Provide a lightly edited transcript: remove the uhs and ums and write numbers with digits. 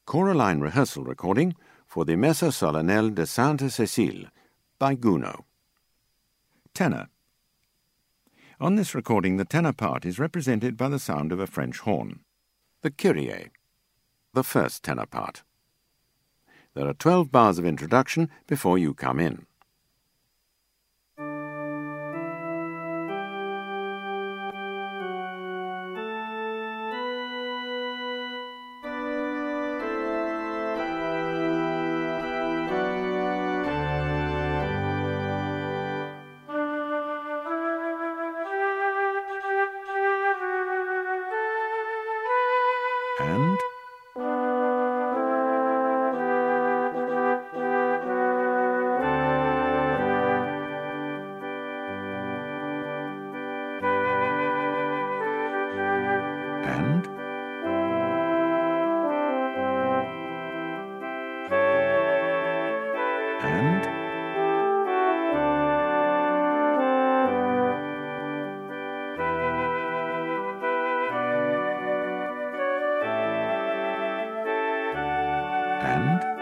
Choraline rehearsal recording for the Messa Solennelle de Sainte Cécile by Gounod. Tenor. On this recording, the tenor part is represented by the sound of a French horn. The Kyrie, the first tenor part. There are 12 bars of introduction before you come in. And and and and